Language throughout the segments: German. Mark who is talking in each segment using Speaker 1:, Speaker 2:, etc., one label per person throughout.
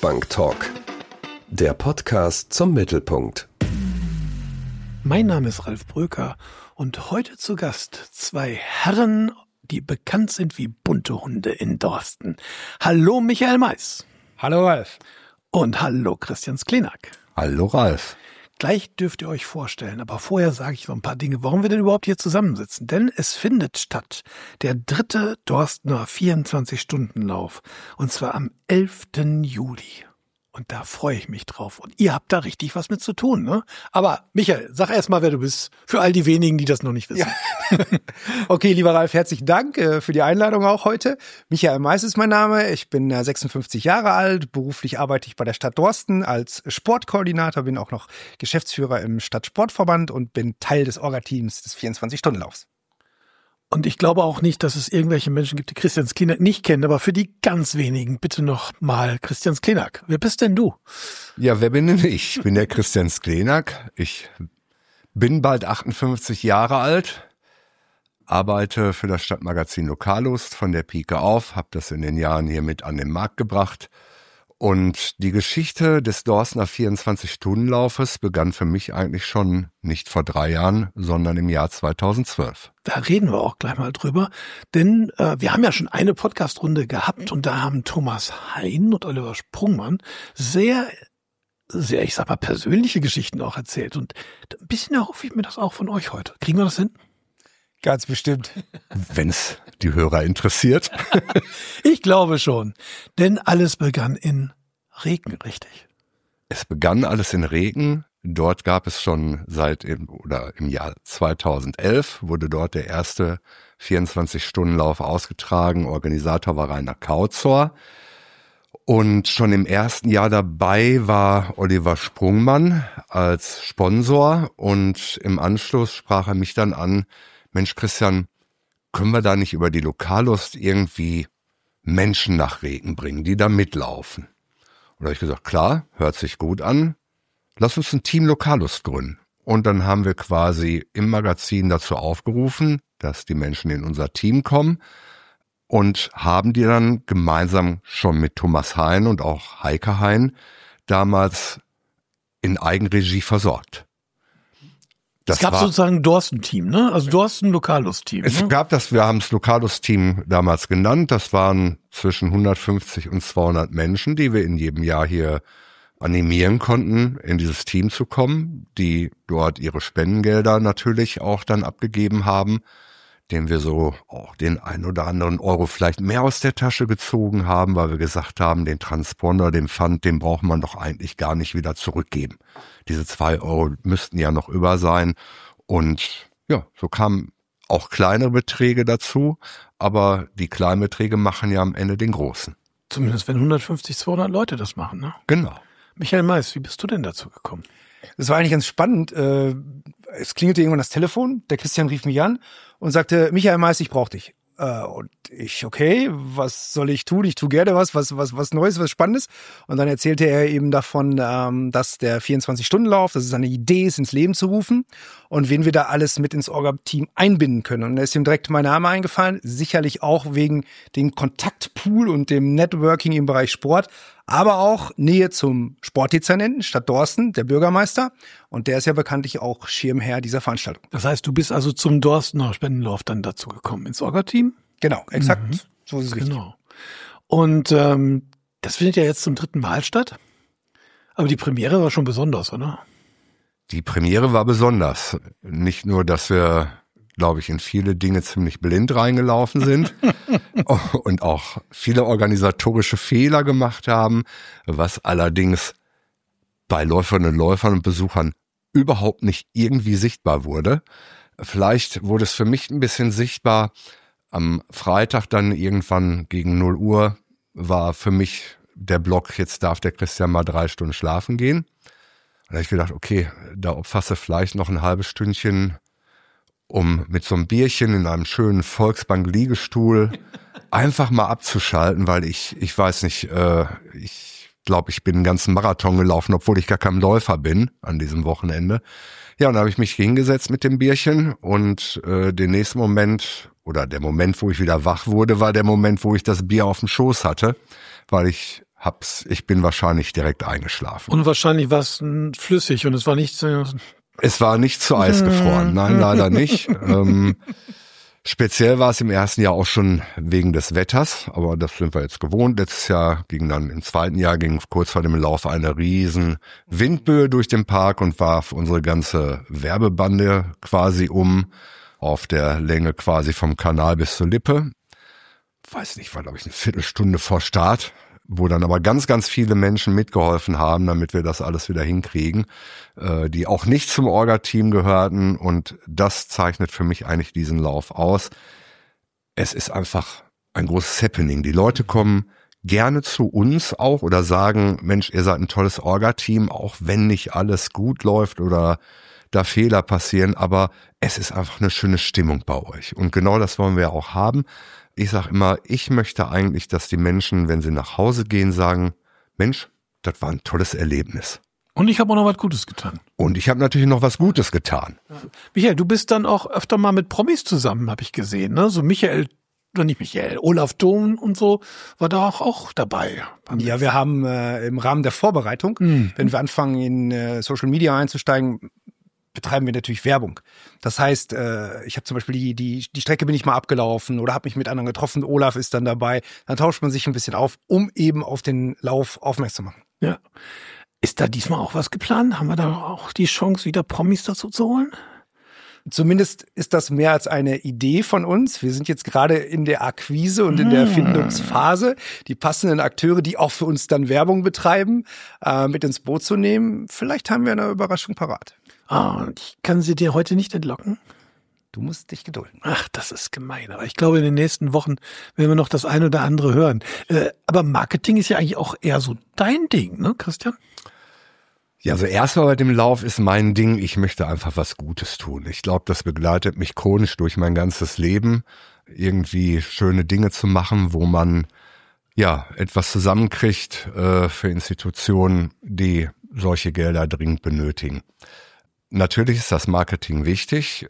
Speaker 1: Volksbank-Talk, der Podcast zum Mittelpunkt.
Speaker 2: Mein Name ist Ralf Bröker und heute zu Gast zwei Herren, die bekannt sind wie bunte Hunde in Dorsten. Hallo Michael Mais.
Speaker 3: Hallo Ralf.
Speaker 2: Und hallo Christian Sklenak.
Speaker 3: Hallo Ralf.
Speaker 2: Gleich dürft ihr euch vorstellen, aber vorher sage ich noch ein paar Dinge, warum wir denn überhaupt hier zusammensitzen. Denn es findet statt der 3. Dorstener 24-Stunden-Lauf und zwar am 11. Juli. Und da freue ich mich drauf. Und ihr habt da richtig was mit zu tun, ne? Aber Michael, sag erst mal, wer du bist. Für all die wenigen, die das noch nicht wissen.
Speaker 3: Ja. Okay, lieber Ralf, herzlichen Dank für die Einladung auch heute. Michael Mais ist mein Name. Ich bin 56 Jahre alt. Beruflich arbeite ich bei der Stadt Dorsten als Sportkoordinator, bin auch noch Geschäftsführer im Stadtsportverband und bin Teil des Orga-Teams des 24-Stunden-Laufs.
Speaker 2: Und ich glaube auch nicht, dass es irgendwelche Menschen gibt, die Christian Sklenak nicht kennen, aber für die ganz wenigen bitte noch mal Christian Sklenak. Wer bist denn du?
Speaker 4: Ja, wer bin denn ich? Ich bin der Christian Sklenak. Ich bin bald 58 Jahre alt, arbeite für das Stadtmagazin Lokallust von der Pike auf, habe das in den Jahren hier mit an den Markt gebracht. Und die Geschichte des Dorstener 24-Stunden-Laufes begann für mich eigentlich schon nicht vor 3 Jahren, sondern im Jahr 2012.
Speaker 2: Da reden wir auch gleich mal drüber, denn wir haben ja schon eine Podcast-Runde gehabt und da haben Thomas Hein und Oliver Sprungmann sehr, ich sag mal, persönliche Geschichten auch erzählt. Und ein bisschen erhoffe ich mir das auch von euch heute. Kriegen wir das hin?
Speaker 3: Ganz bestimmt.
Speaker 4: Wenn es die Hörer interessiert.
Speaker 2: Ich glaube schon, denn alles begann in Reken, richtig?
Speaker 4: Es begann alles in Reken. Dort gab es schon im Jahr 2011 wurde dort der erste 24-Stunden-Lauf ausgetragen. Organisator war Rainer Kauzor. Und schon im ersten Jahr dabei war Oliver Sprungmann als Sponsor. Und im Anschluss sprach er mich dann an: Mensch, Christian, können wir da nicht über die Lokallust irgendwie Menschen nach Reken bringen, die da mitlaufen? Und da habe ich gesagt, klar, hört sich gut an. Lass uns ein Team Lokallust gründen. Und dann haben wir quasi im Magazin dazu aufgerufen, dass die Menschen in unser Team kommen und haben die dann gemeinsam schon mit Thomas Hein und auch Heike Hein damals in Eigenregie versorgt.
Speaker 2: Es gab sozusagen ein Dorsten-Team, ne? Also Dorsten-Lokallust-Team.
Speaker 4: Es gab wir haben es Lokallust-Team damals genannt. Das waren zwischen 150 und 200 Menschen, die wir in jedem Jahr hier animieren konnten, in dieses Team zu kommen, die dort ihre Spendengelder natürlich auch dann abgegeben haben, denen wir so auch den ein oder anderen Euro vielleicht mehr aus der Tasche gezogen haben, weil wir gesagt haben, den Transponder, den Pfand, den braucht man doch eigentlich gar nicht wieder zurückgeben. Diese 2 Euro müssten ja noch über sein. Und ja, so kamen auch kleinere Beträge dazu, aber die kleinen Beträge machen ja am Ende den großen.
Speaker 2: Zumindest wenn 150, 200 Leute das machen, ne?
Speaker 4: Genau.
Speaker 2: Michael Mais, wie bist du denn dazu gekommen?
Speaker 3: Das war eigentlich ganz spannend. Es klingelte irgendwann das Telefon, der Christian rief mich an und sagte: Michael Mais, ich brauche dich. Und ich, okay, was soll ich tun? Ich tue gerne was Neues, was Spannendes. Und dann erzählte er eben davon, dass der 24-Stunden-Lauf, dass es eine Idee ist, ins Leben zu rufen und wen wir da alles mit ins Orga-Team einbinden können. Und da ist ihm direkt mein Name eingefallen, sicherlich auch wegen dem Kontaktpool und dem Networking im Bereich Sport, aber auch Nähe zum Sportdezernenten Stadt Dorsten, der Bürgermeister. Und der ist ja bekanntlich auch Schirmherr dieser Veranstaltung.
Speaker 2: Das heißt, du bist also zum Dorstener Spendenlauf dann dazu gekommen, ins Orga-Team?
Speaker 3: Genau, exakt. So ist es richtig.
Speaker 2: Genau. Und das findet ja jetzt zum 3. Mal statt. Aber die Premiere war schon besonders, oder?
Speaker 4: Die Premiere war besonders. Nicht nur, dass wir, glaube ich, in viele Dinge ziemlich blind reingelaufen sind und auch viele organisatorische Fehler gemacht haben, was allerdings bei Läuferinnen und Läufern und Besuchern überhaupt nicht irgendwie sichtbar wurde. Vielleicht wurde es für mich ein bisschen sichtbar. Am Freitag dann irgendwann gegen 0 Uhr war für mich der Block, jetzt darf der Christian mal 3 Stunden schlafen gehen. Und da habe ich gedacht, okay, da opferst du vielleicht noch ein halbes Stündchen, um mit so einem Bierchen in einem schönen Volksbank-Liegestuhl einfach mal abzuschalten, weil ich weiß nicht, ich glaube, ich bin einen ganzen Marathon gelaufen, obwohl ich gar kein Läufer bin an diesem Wochenende. Ja, und da habe ich mich hingesetzt mit dem Bierchen und den nächsten Moment oder der Moment, wo ich wieder wach wurde, war der Moment, wo ich das Bier auf dem Schoß hatte, weil ich Ich bin wahrscheinlich direkt eingeschlafen.
Speaker 2: Und wahrscheinlich war es flüssig und es war nicht so...
Speaker 4: Es war nicht zu Eis gefroren. Nein, leider nicht. Speziell war es im ersten Jahr auch schon wegen des Wetters, aber das sind wir jetzt gewohnt. Letztes Jahr im zweiten Jahr ging kurz vor dem Lauf eine riesen Windböe durch den Park und warf unsere ganze Werbebande quasi auf der Länge quasi vom Kanal bis zur Lippe. Weiß nicht, war glaube ich eine Viertelstunde vor Start, wo dann aber ganz, ganz viele Menschen mitgeholfen haben, damit wir das alles wieder hinkriegen, die auch nicht zum Orga-Team gehörten, und das zeichnet für mich eigentlich diesen Lauf aus. Es ist einfach ein großes Happening. Die Leute kommen gerne zu uns auch oder sagen, Mensch, ihr seid ein tolles Orga-Team, auch wenn nicht alles gut läuft oder da Fehler passieren, aber es ist einfach eine schöne Stimmung bei euch. Und genau das wollen wir auch haben. Ich sage immer, ich möchte eigentlich, dass die Menschen, wenn sie nach Hause gehen, sagen, Mensch, das war ein tolles Erlebnis.
Speaker 2: Und ich habe auch noch was Gutes getan.
Speaker 4: Und ich habe natürlich noch was Gutes getan.
Speaker 2: Ja. Michael, du bist dann auch öfter mal mit Promis zusammen, habe ich gesehen. Ne? So Olaf Thon und so war da auch dabei.
Speaker 3: Ja, wir haben im Rahmen der Vorbereitung, wenn wir anfangen in Social Media einzusteigen, betreiben wir natürlich Werbung. Das heißt, ich habe zum Beispiel die Strecke bin ich mal abgelaufen oder habe mich mit anderen getroffen. Olaf ist dann dabei. Dann tauscht man sich ein bisschen auf, um eben auf den Lauf aufmerksam zu machen.
Speaker 2: Ja. Ist da diesmal auch was geplant? Haben wir da auch die Chance, wieder Promis dazu zu holen?
Speaker 3: Zumindest ist das mehr als eine Idee von uns. Wir sind jetzt gerade in der Akquise und in der Findungsphase, die passenden Akteure, die auch für uns dann Werbung betreiben, mit ins Boot zu nehmen. Vielleicht haben wir eine Überraschung parat.
Speaker 2: Ich kann sie dir heute nicht entlocken?
Speaker 3: Du musst dich gedulden.
Speaker 2: Ach, das ist gemein. Aber ich glaube, in den nächsten Wochen werden wir noch das eine oder andere hören. Aber Marketing ist ja eigentlich auch eher so dein Ding, ne, Christian?
Speaker 4: Ja, also erstmal bei dem Lauf ist mein Ding, ich möchte einfach was Gutes tun. Ich glaube, das begleitet mich chronisch durch mein ganzes Leben, irgendwie schöne Dinge zu machen, wo man ja etwas zusammenkriegt für Institutionen, die solche Gelder dringend benötigen. Natürlich ist das Marketing wichtig.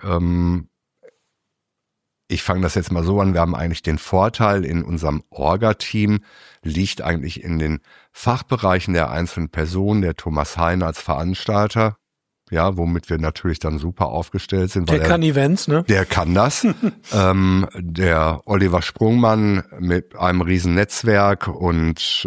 Speaker 4: Ich fange das jetzt mal so an, wir haben eigentlich den Vorteil in unserem Orga-Team, liegt eigentlich in den Fachbereichen der einzelnen Personen, der Thomas Hein als Veranstalter, ja, womit wir natürlich dann super aufgestellt sind.
Speaker 2: Der kann Events, ne?
Speaker 4: Der kann das. Der Oliver Sprungmann mit einem riesen Netzwerk und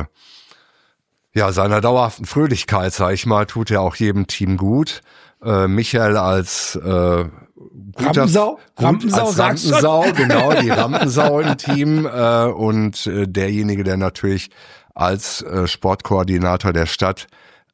Speaker 4: seiner dauerhaften Fröhlichkeit, sag ich mal, tut er auch jedem Team gut. Michael als
Speaker 3: Rampensau,
Speaker 4: sagst du? Genau, die Rampensau im Team und derjenige, der natürlich als Sportkoordinator der Stadt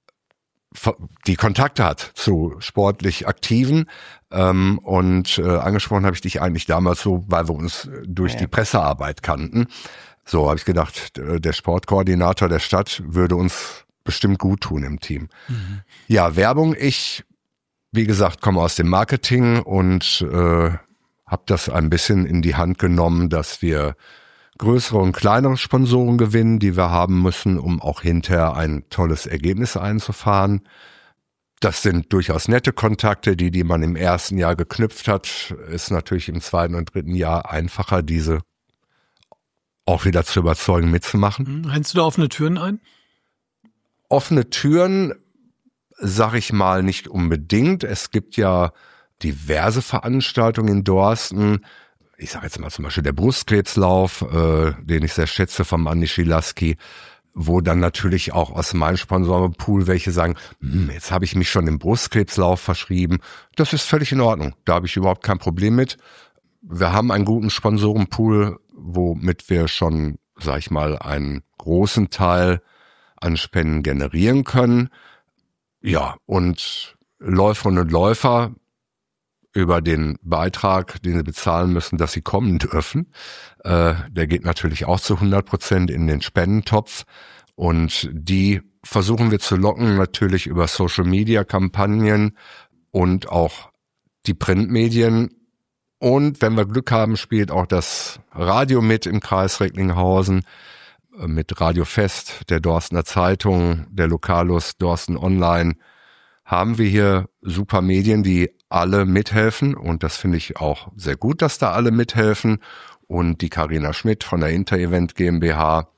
Speaker 4: die Kontakte hat zu sportlich Aktiven. Angesprochen habe ich dich eigentlich damals so, weil wir uns durch die Pressearbeit kannten. So habe ich gedacht, der Sportkoordinator der Stadt würde uns bestimmt gut tun im Team. Mhm. Ja, Werbung, wie gesagt, komme aus dem Marketing und habe das ein bisschen in die Hand genommen, dass wir größere und kleinere Sponsoren gewinnen, die wir haben müssen, um auch hinterher ein tolles Ergebnis einzufahren. Das sind durchaus nette Kontakte, die man im ersten Jahr geknüpft hat. Ist natürlich im zweiten und dritten Jahr einfacher, diese auch wieder zu überzeugen, mitzumachen.
Speaker 2: Rennst du da offene Türen ein?
Speaker 4: Offene Türen, sag ich mal, nicht unbedingt. Es gibt ja diverse Veranstaltungen in Dorsten. Ich sage jetzt mal zum Beispiel der Brustkrebslauf, den ich sehr schätze, vom Andi Schilaski, wo dann natürlich auch aus meinem Sponsorenpool welche sagen, jetzt habe ich mich schon im Brustkrebslauf verschrieben. Das ist völlig in Ordnung. Da habe ich überhaupt kein Problem mit. Wir haben einen guten Sponsorenpool, womit wir schon, sag ich mal, einen großen Teil an Spenden generieren können. Ja, und Läuferinnen und Läufer über den Beitrag, den sie bezahlen müssen, dass sie kommen dürfen. Der geht natürlich auch zu 100% in den Spendentopf. Und die versuchen wir zu locken, natürlich über Social-Media-Kampagnen und auch die Printmedien. Und wenn wir Glück haben, spielt auch das Radio mit im Kreis Recklinghausen, mit Radio Fest, der Dorstener Zeitung, der Lokalus Dorsten Online, haben wir hier super Medien, die alle mithelfen. Und das finde ich auch sehr gut, dass da alle mithelfen. Und die Carina Schmidt von der Inter-Event GmbH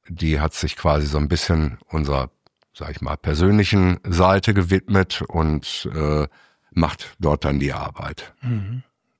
Speaker 4: die hat sich quasi so ein bisschen unserer, sag ich mal, persönlichen Seite gewidmet und macht dort dann die Arbeit.
Speaker 2: Mhm.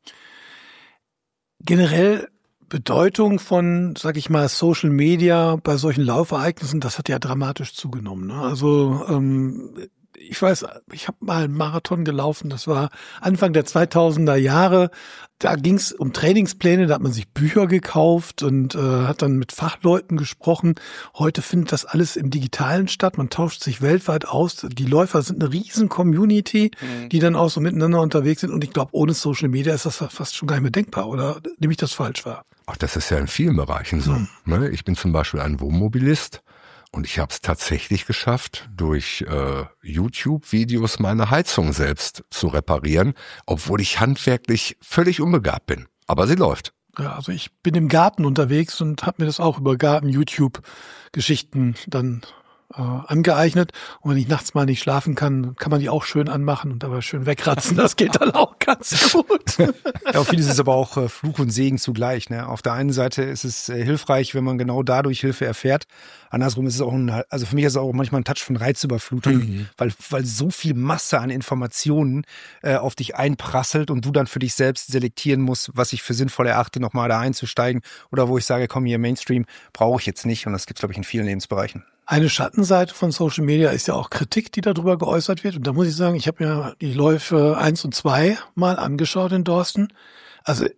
Speaker 2: Generell Bedeutung von, sag ich mal, Social Media bei solchen Laufereignissen, das hat ja dramatisch zugenommen. Ne? Also ich weiß, ich habe mal einen Marathon gelaufen, das war Anfang der 2000er Jahre. Da ging es um Trainingspläne, da hat man sich Bücher gekauft und hat dann mit Fachleuten gesprochen. Heute findet das alles im Digitalen statt, man tauscht sich weltweit aus. Die Läufer sind eine riesen Community, die dann auch so miteinander unterwegs sind. Und ich glaube, ohne Social Media ist das fast schon gar nicht mehr denkbar, oder nehme ich das falsch wahr?
Speaker 4: Ach, das ist ja in vielen Bereichen so. Ne? Ich bin zum Beispiel ein Wohnmobilist. Und ich habe es tatsächlich geschafft, durch YouTube-Videos meine Heizung selbst zu reparieren, obwohl ich handwerklich völlig unbegabt bin. Aber sie läuft.
Speaker 2: Ja, also ich bin im Garten unterwegs und habe mir das auch über Garten-YouTube-Geschichten dann angeeignet. Und wenn ich nachts mal nicht schlafen kann, kann man die auch schön anmachen und dabei schön wegratzen. Das geht dann auch ganz gut.
Speaker 3: Ja, vieles ist aber auch Fluch und Segen zugleich. Ne? Auf der einen Seite ist es hilfreich, wenn man genau dadurch Hilfe erfährt. Andersrum ist es auch also für mich ist es auch manchmal ein Touch von Reizüberflutung, weil so viel Masse an Informationen auf dich einprasselt und du dann für dich selbst selektieren musst, was ich für sinnvoll erachte, nochmal da einzusteigen oder wo ich sage, komm hier, Mainstream brauche ich jetzt nicht. Und das gibt es, glaube ich, in vielen Lebensbereichen.
Speaker 2: Eine Schattenseite von Social Media ist ja auch Kritik, die darüber geäußert wird. Und da muss ich sagen, ich habe mir die Läufe 1 und 2 mal angeschaut in Dorsten. Also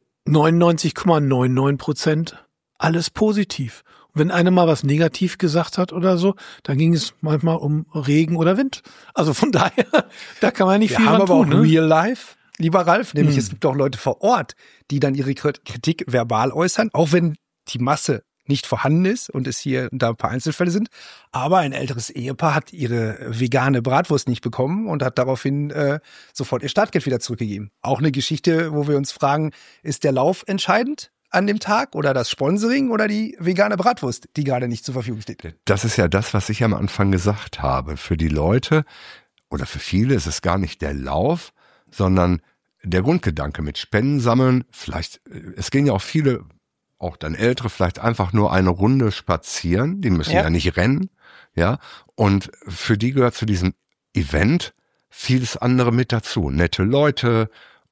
Speaker 2: 99,99% alles positiv. Und wenn einer mal was negativ gesagt hat oder so, dann ging es manchmal um Regen oder Wind. Also von daher, da kann man nicht viel dran tun. Wir haben aber auch
Speaker 3: Real Life, lieber Ralf. Nämlich es gibt auch Leute vor Ort, die dann ihre Kritik verbal äußern, auch wenn die Masse nicht vorhanden ist und es hier und da ein paar Einzelfälle sind. Aber ein älteres Ehepaar hat ihre vegane Bratwurst nicht bekommen und hat daraufhin sofort ihr Startgeld wieder zurückgegeben. Auch eine Geschichte, wo wir uns fragen, ist der Lauf entscheidend an dem Tag oder das Sponsoring oder die vegane Bratwurst, die gerade nicht zur Verfügung steht?
Speaker 4: Das ist ja das, was ich am Anfang gesagt habe. Für die Leute oder für viele ist es gar nicht der Lauf, sondern der Grundgedanke mit Spenden sammeln. Vielleicht, es gehen ja auch viele, auch dann Ältere, vielleicht einfach nur eine Runde spazieren, die müssen ja nicht rennen, ja, und für die gehört zu diesem Event vieles andere mit dazu, nette Leute,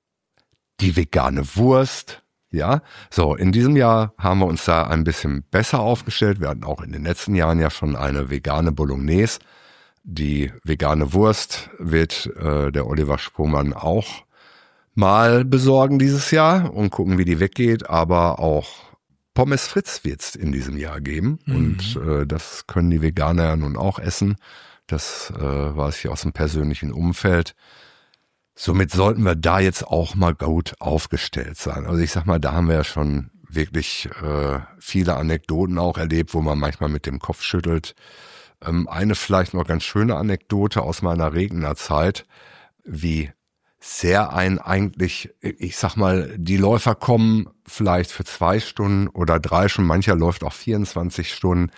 Speaker 4: die vegane Wurst, ja, so, in diesem Jahr haben wir uns da ein bisschen besser aufgestellt, wir hatten auch in den letzten Jahren ja schon eine vegane Bolognese, die vegane Wurst wird der Oliver Spohmann auch mal besorgen dieses Jahr und gucken, wie die weggeht, aber auch Pommes Fritz wird's in diesem Jahr geben und das können die Veganer ja nun auch essen. Das weiß ich aus dem persönlichen Umfeld. Somit sollten wir da jetzt auch mal gut aufgestellt sein. Also ich sag mal, da haben wir ja schon wirklich viele Anekdoten auch erlebt, wo man manchmal mit dem Kopf schüttelt. Eine vielleicht noch ganz schöne Anekdote aus meiner Regner Zeit, wie sehr eigentlich, ich sag mal, die Läufer kommen vielleicht für 2 Stunden oder 3 Stunden, mancher läuft auch 24 Stunden.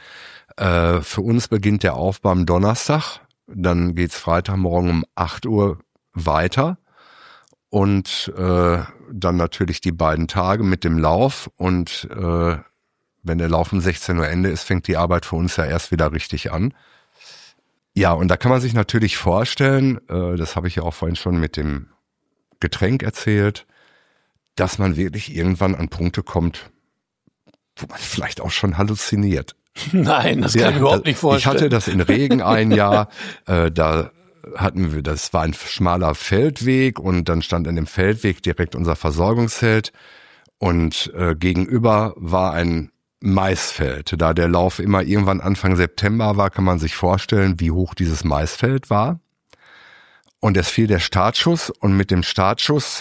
Speaker 4: Für uns beginnt der Aufbau am Donnerstag, dann geht's Freitagmorgen um 8 Uhr weiter und dann natürlich die beiden Tage mit dem Lauf und wenn der Lauf um 16 Uhr Ende ist, fängt die Arbeit für uns ja erst wieder richtig an. Ja, und da kann man sich natürlich vorstellen, das habe ich ja auch vorhin schon mit dem Getränk erzählt, dass man wirklich irgendwann an Punkte kommt, wo man vielleicht auch schon halluziniert.
Speaker 2: Nein, das kann ich überhaupt nicht vorstellen.
Speaker 4: Ich hatte das in Regen ein Jahr, da hatten wir, das war ein schmaler Feldweg und dann stand an dem Feldweg direkt unser Versorgungszelt und gegenüber war ein Maisfeld. Da der Lauf immer irgendwann Anfang September war, kann man sich vorstellen, wie hoch dieses Maisfeld war. Und es fiel der Startschuss und mit dem Startschuss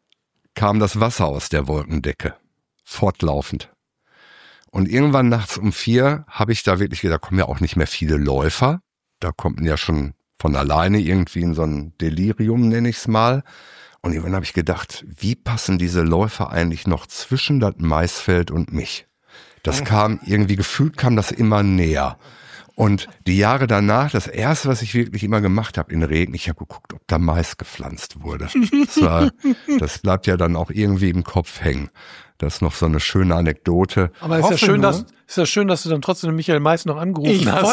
Speaker 4: kam das Wasser aus der Wolkendecke. Fortlaufend. Und irgendwann nachts um 4 habe ich da wirklich gedacht, da kommen ja auch nicht mehr viele Läufer. Da kommt man ja schon von alleine irgendwie in so ein Delirium, nenne ich es mal. Und irgendwann habe ich gedacht, wie passen diese Läufer eigentlich noch zwischen das Maisfeld und mich? Das kam irgendwie, gefühlt kam das immer näher. Und die Jahre danach, das erste, was ich wirklich immer gemacht habe in Regen, ich habe geguckt, ob da Mais gepflanzt wurde. Das bleibt ja dann auch irgendwie im Kopf hängen. Das ist noch so eine schöne Anekdote.
Speaker 2: Aber es ist ist das schön, dass du dann trotzdem Michael Mais noch angerufen hast.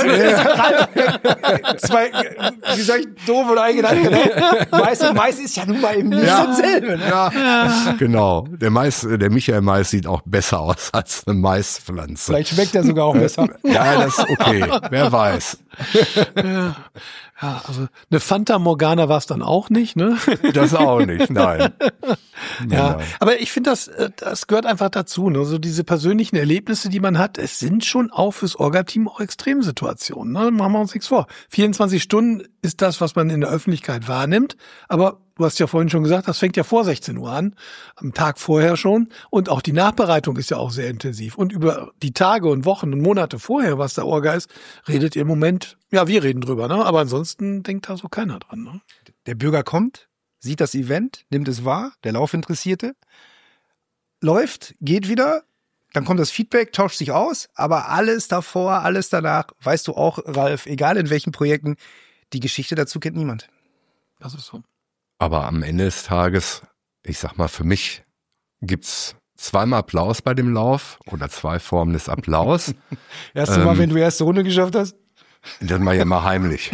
Speaker 3: Wie sag ich, doof oder eingedacht, ne? Mais ist ja nun mal eben nicht dasselbe, ne?
Speaker 4: Ja, genau. Der Michael Mais sieht auch besser aus als eine Maispflanze.
Speaker 3: Vielleicht schmeckt er sogar auch besser.
Speaker 4: Ja, das ist okay. Wer weiß.
Speaker 2: Ja, also eine Fanta Morgana war es dann auch nicht, ne?
Speaker 4: Das auch nicht, nein.
Speaker 2: Ja, aber ich finde, das gehört einfach dazu, ne? So diese persönlichen Erlebnisse, die man hat, es sind schon auch fürs Orga-Team auch Extremsituationen, ne? Machen wir uns nichts vor. 24 Stunden ist das, was man in der Öffentlichkeit wahrnimmt, aber du hast ja vorhin schon gesagt, das fängt ja vor 16 Uhr an, am Tag vorher schon. Und auch die Nachbereitung ist ja auch sehr intensiv. Und über die Tage und Wochen und Monate vorher, was der Orga ist, redet ihr im Moment, ja, wir reden drüber, ne? Aber ansonsten denkt da so keiner dran, ne?
Speaker 3: Der Bürger kommt, sieht das Event, nimmt es wahr, der Laufinteressierte, läuft, geht wieder, dann kommt das Feedback, tauscht sich aus, aber alles davor, alles danach, weißt du auch, Ralf, egal in welchen Projekten, die Geschichte dazu kennt niemand.
Speaker 2: Das ist so.
Speaker 4: Aber am Ende des Tages, ich sag mal, für mich gibt's zweimal Applaus bei dem Lauf oder 2 Formen des Applaus.
Speaker 3: Erste Mal, wenn du erste Runde geschafft hast?
Speaker 4: Das mache ich immer heimlich.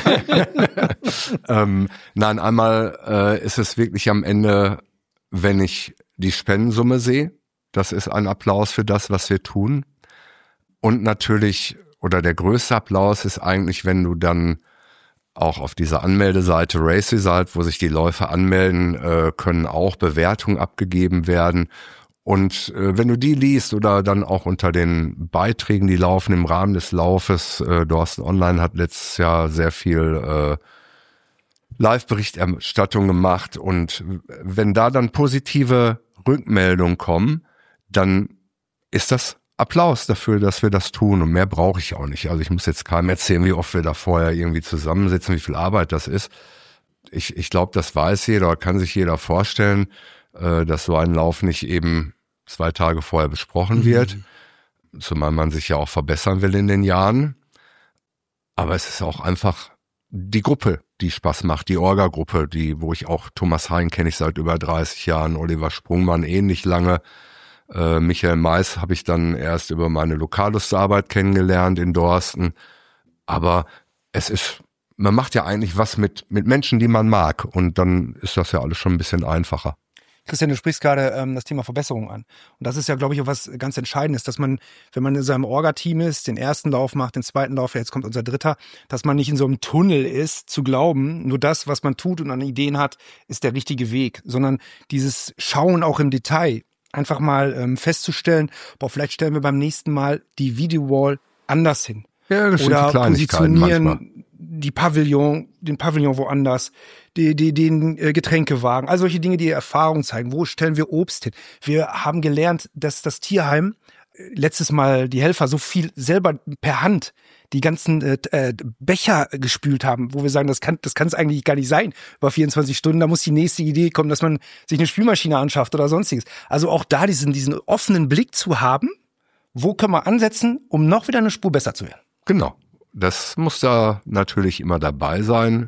Speaker 4: Nein, einmal ist es wirklich am Ende, wenn ich die Spendensumme sehe, das ist ein Applaus für das, was wir tun. Und natürlich, oder der größte Applaus ist eigentlich, wenn du dann auch auf dieser Anmeldeseite Race Result, wo sich die Läufer anmelden, können auch Bewertungen abgegeben werden. Und wenn du die liest oder dann auch unter den Beiträgen, die laufen im Rahmen des Laufes, Dorsten Online hat letztes Jahr sehr viel Live-Berichterstattung gemacht. Und wenn da dann positive Rückmeldungen kommen, dann ist das Applaus dafür, dass wir das tun, und mehr brauche ich auch nicht. Also ich muss jetzt keinem erzählen, wie oft wir da vorher irgendwie zusammensitzen, wie viel Arbeit das ist. Ich glaube, das weiß jeder, kann sich jeder vorstellen, dass so ein Lauf nicht eben 2 Tage vorher besprochen wird, zumal man sich ja auch verbessern will in den Jahren. Aber es ist auch einfach die Gruppe, die Spaß macht, die Orga-Gruppe, wo ich auch Thomas Hein kenne ich seit über 30 Jahren, Oliver Sprungmann ähnlich lange. Michael Mais habe ich dann erst über meine Lokalustarbeit kennengelernt in Dorsten. Aber man macht ja eigentlich was mit Menschen, die man mag. Und dann ist das ja alles schon ein bisschen einfacher.
Speaker 3: Christian, du sprichst gerade das Thema Verbesserung an. Und das ist ja, glaube ich, auch was ganz Entscheidendes, dass man, wenn man in seinem Orga-Team ist, den ersten Lauf macht, den zweiten Lauf, jetzt kommt unser dritter, dass man nicht in so einem Tunnel ist, zu glauben, nur das, was man tut und an Ideen hat, ist der richtige Weg. Sondern dieses Schauen auch im Detail, einfach mal festzustellen, vielleicht stellen wir beim nächsten Mal die Video-Wall anders hin.
Speaker 4: Ja, das sind
Speaker 3: oder
Speaker 4: die Kleinigkeiten
Speaker 3: positionieren
Speaker 4: manchmal.
Speaker 3: Den Pavillon woanders, den Getränkewagen, all solche Dinge, die Erfahrung zeigen. Wo stellen wir Obst hin? Wir haben gelernt, dass das Tierheim letztes Mal die Helfer so viel selber per Hand die ganzen Becher gespült haben, wo wir sagen, das kann es eigentlich gar nicht sein über 24 Stunden. Da muss die nächste Idee kommen, dass man sich eine Spülmaschine anschafft oder sonstiges. Also auch da diesen offenen Blick zu haben, wo können wir ansetzen, um noch wieder eine Spur besser zu werden.
Speaker 4: Genau. Das muss da natürlich immer dabei sein.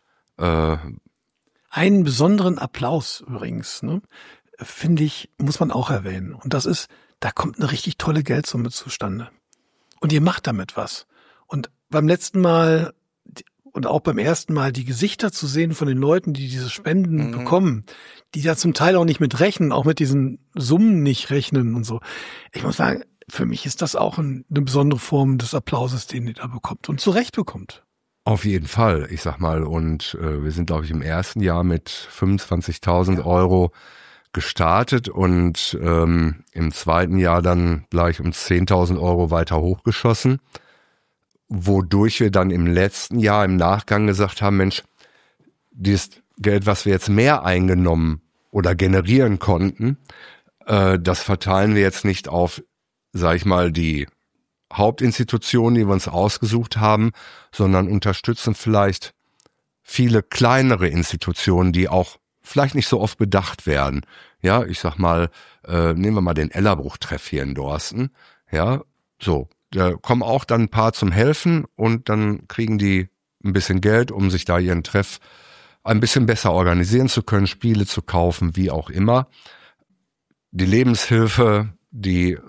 Speaker 2: Einen besonderen Applaus übrigens, ne, finde ich, muss man auch erwähnen. Und das ist, da kommt eine richtig tolle Geldsumme zustande. Und ihr macht damit was. Und beim letzten Mal und auch beim ersten Mal die Gesichter zu sehen von den Leuten, die diese Spenden bekommen, die da zum Teil auch nicht mit rechnen, auch mit diesen Summen nicht rechnen und so. Ich muss sagen, für mich ist das auch eine besondere Form des Applauses, den ihr da bekommt und zu Recht bekommt.
Speaker 4: Auf jeden Fall, ich sag mal, und wir sind, glaube ich, im ersten Jahr mit 25.000 Euro gestartet und im zweiten Jahr dann gleich um 10.000 Euro weiter hochgeschossen, wodurch wir dann im letzten Jahr im Nachgang gesagt haben, Mensch, dieses Geld, was wir jetzt mehr eingenommen oder generieren konnten, das verteilen wir jetzt nicht auf, sag ich mal, die Hauptinstitutionen, die wir uns ausgesucht haben, sondern unterstützen vielleicht viele kleinere Institutionen, die auch vielleicht nicht so oft bedacht werden. Ja, ich sag mal, nehmen wir mal den Ellerbruch-Treff hier in Dorsten. Ja, so, da kommen auch dann ein paar zum Helfen und dann kriegen die ein bisschen Geld, um sich da ihren Treff ein bisschen besser organisieren zu können, Spiele zu kaufen, wie auch immer. Die Lebenshilfe, die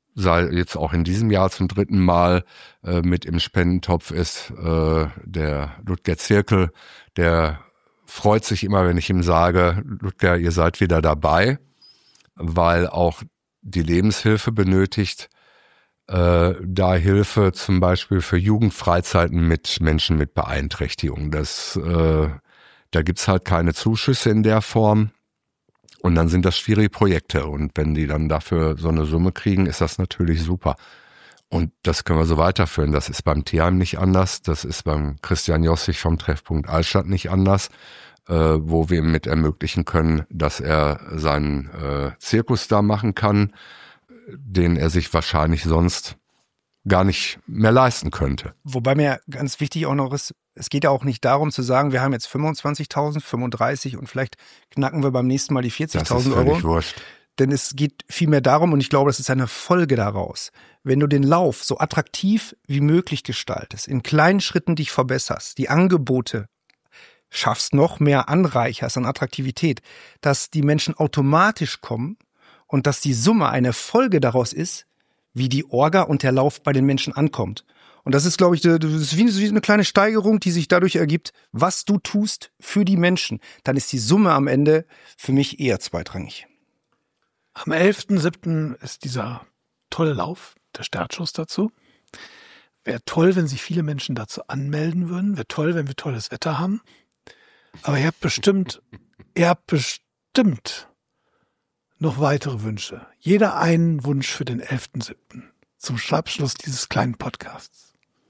Speaker 4: sei jetzt auch in diesem Jahr zum 3. Mal mit im Spendentopf ist, der Ludger Zirkel, der freut sich immer, wenn ich ihm sage, Ludger, ihr seid wieder dabei, weil auch die Lebenshilfe benötigt, da Hilfe zum Beispiel für Jugendfreizeiten mit Menschen mit Beeinträchtigung. Da gibt's halt keine Zuschüsse in der Form und dann sind das schwierige Projekte und wenn die dann dafür so eine Summe kriegen, ist das natürlich super. Und das können wir so weiterführen. Das ist beim Tierheim nicht anders, das ist beim Christian Jossig vom Treffpunkt Altstadt nicht anders, wo wir ihm mit ermöglichen können, dass er seinen Zirkus da machen kann, den er sich wahrscheinlich sonst gar nicht mehr leisten könnte.
Speaker 3: Wobei mir ganz wichtig auch noch ist, es geht ja auch nicht darum zu sagen, wir haben jetzt 25.000, 35 und vielleicht knacken wir beim nächsten Mal die 40.000 Euro.
Speaker 4: Das ist völlig wurscht.
Speaker 3: Denn es geht vielmehr darum, und ich glaube, das ist eine Folge daraus, wenn du den Lauf so attraktiv wie möglich gestaltest, in kleinen Schritten dich verbesserst, die Angebote schaffst, noch mehr anreicherst an Attraktivität, dass die Menschen automatisch kommen und dass die Summe eine Folge daraus ist, wie die Orga und der Lauf bei den Menschen ankommt. Und das ist, glaube ich, das ist wie eine kleine Steigerung, die sich dadurch ergibt, was du tust für die Menschen. Dann ist die Summe am Ende für mich eher zweitrangig.
Speaker 2: Am 11.07. ist dieser tolle Lauf, der Startschuss dazu. Wäre toll, wenn sich viele Menschen dazu anmelden würden. Wäre toll, wenn wir tolles Wetter haben. Aber ihr habt bestimmt noch weitere Wünsche. Jeder einen Wunsch für den 11.07. zum Abschluss dieses kleinen Podcasts.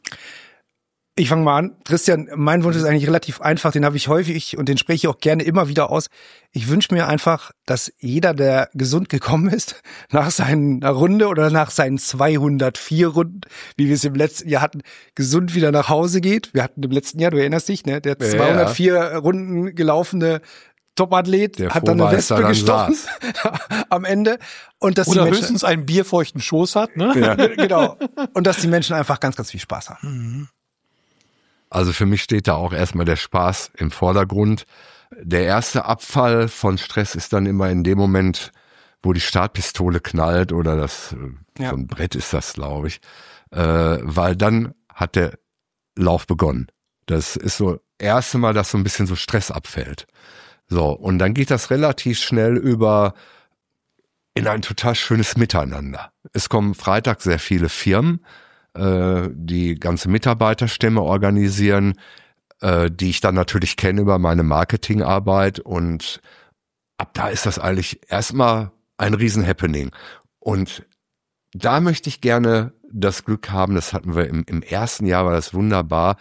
Speaker 3: Ich fange mal an. Christian, mein Wunsch ist eigentlich relativ einfach, den habe ich häufig und den spreche ich auch gerne immer wieder aus. Ich wünsche mir einfach, dass jeder, der gesund gekommen ist, nach seiner Runde oder nach seinen 204 Runden, wie wir es im letzten Jahr hatten, gesund wieder nach Hause geht. Wir hatten im letzten Jahr, du erinnerst dich, ne, der 204 Runden gelaufene Topathlet hat dann eine Wespe gestochen am Ende. Und dass
Speaker 2: oder
Speaker 3: die Menschen,
Speaker 2: höchstens einen bierfeuchten Schoß hat, ne?
Speaker 3: Ja. Genau. Und dass die Menschen einfach ganz, ganz viel Spaß haben.
Speaker 2: Mhm.
Speaker 4: Also für mich steht da auch erstmal der Spaß im Vordergrund. Der erste Abfall von Stress ist dann immer in dem Moment, wo die Startpistole knallt oder so ein Brett ist das, glaube ich. Weil dann hat der Lauf begonnen. Das ist so das erste Mal, dass so ein bisschen so Stress abfällt. So, und dann geht das relativ schnell über in ein total schönes Miteinander. Es kommen Freitag sehr viele Firmen, die ganze Mitarbeiterstämme organisieren, die ich dann natürlich kenne über meine Marketingarbeit und ab da ist das eigentlich erstmal ein Riesen-Happening. Und da möchte ich gerne das Glück haben, das hatten wir im ersten Jahr, war das wunderbar,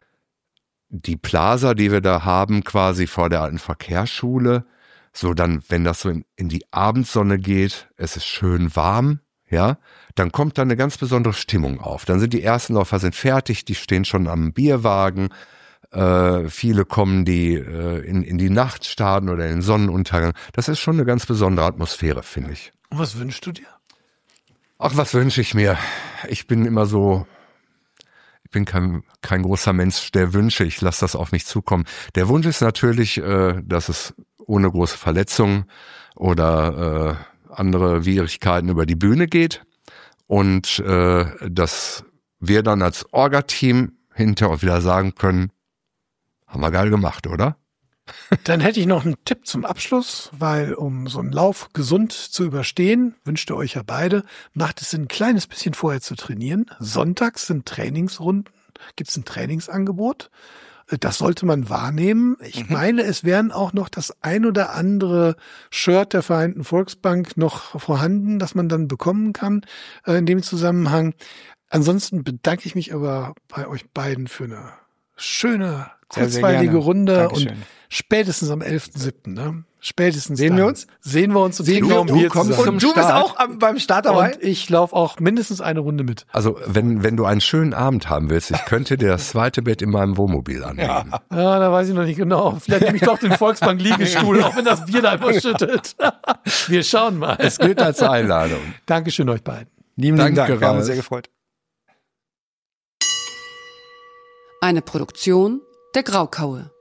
Speaker 4: die Plaza, die wir da haben, quasi vor der alten Verkehrsschule, so dann, wenn das so in die Abendsonne geht, es ist schön warm, ja, dann kommt da eine ganz besondere Stimmung auf. Dann sind die ersten Läufer fertig, die stehen schon am Bierwagen, viele kommen, die in die Nacht starten oder in den Sonnenuntergang. Das ist schon eine ganz besondere Atmosphäre, finde ich.
Speaker 2: Und was wünschst du dir?
Speaker 4: Ach, was wünsche ich mir? Ich bin immer so, ich bin kein großer Mensch der Wünsche, ich lasse das auf mich zukommen. Der Wunsch ist natürlich, dass es ohne große Verletzungen oder andere Schwierigkeiten über die Bühne geht und dass wir dann als Orga-Team hinterher auch wieder sagen können, haben wir geil gemacht, oder?
Speaker 2: Dann hätte ich noch einen Tipp zum Abschluss, weil um so einen Lauf gesund zu überstehen, wünscht ihr euch ja beide, macht es ein kleines bisschen vorher zu trainieren. Sonntags sind Trainingsrunden, gibt es ein Trainingsangebot. Das sollte man wahrnehmen. Ich meine, es wären auch noch das ein oder andere Shirt der Vereinten Volksbank noch vorhanden, das man dann bekommen kann in dem Zusammenhang. Ansonsten bedanke ich mich aber bei euch beiden für eine schöne, kurzweilige Runde. Dankeschön. Und spätestens am 11.07. Ne? Spätestens
Speaker 3: sehen wir uns
Speaker 2: und trinken wir ein Bier zusammen.
Speaker 3: Und du bist auch beim Start dabei?
Speaker 2: Und ich laufe auch mindestens eine Runde mit.
Speaker 4: Also wenn du einen schönen Abend haben willst, ich könnte dir das zweite Bett in meinem Wohnmobil anlegen.
Speaker 2: Ja, da weiß ich noch nicht genau. Vielleicht nehme ich doch den Volksbank-Liegestuhl, auch wenn das Bier da immer schüttet. Wir schauen mal.
Speaker 4: Es gilt als Einladung.
Speaker 2: Dankeschön euch beiden.
Speaker 3: Lieben Dank, wir haben uns sehr gefreut.
Speaker 5: Eine Produktion der Graukaue.